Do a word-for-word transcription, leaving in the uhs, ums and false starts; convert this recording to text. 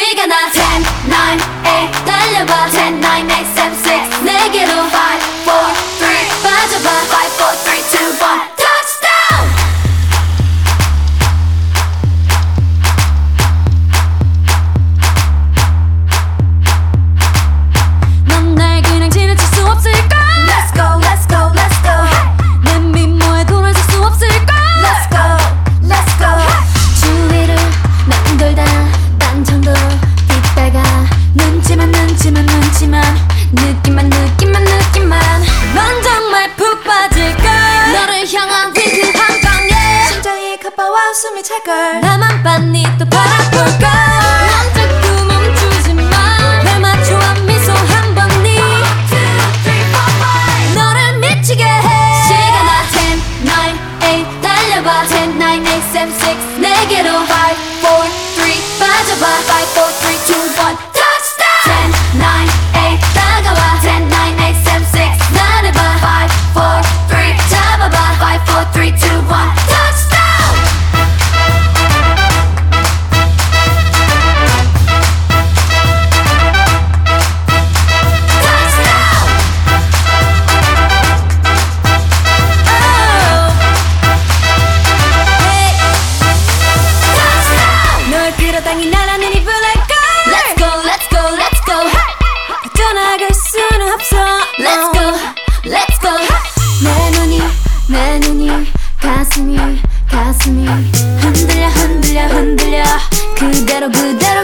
시간 나 ten, nine, eight 달려봐 ten, nine, eight, seven, six 내게로 five, four, three 빠져봐 five, four, three, two, one touchdown. 넌 날 그냥 지나칠 수 없을까? Let's go, let's go, let's go. 내 미모에 돌아설 수 없을까? Let's go, let's go. 주위를 맴돌다 딴 정도 뒷다가 눈치만 눈치만 눈치만 느낌만 느낌만 느낌만 넌 정말 푹 빠질걸. 너를 향한 위그 한 방에 심장이 가빠와 숨이 찰걸. 나만 빤히 또 바라볼걸. 넌 자꾸 멈추지 마. 날 맞춰와 미소 한 번이 너를 미치게 해. 시간 나 ten, nine, eight 달려봐 ten, nine, eight, seven, six 내게로 five, four, three 빠져봐 five, four, three, two, one touchdown. ten, nine, eight 다가와 ten, nine, eight, seven, six 나를 봐 five, four, three 잡아봐 five, four, three, two, one touchdown. 널 끌어당긴 나라는 이 블랙걸. Let's go, let's go, let's go. 떠나갈 수는 없어. Let's go, let's go. 내 눈이 내 눈이 가슴이 가슴이 흔들려 흔들려 흔들려 그대로 그대로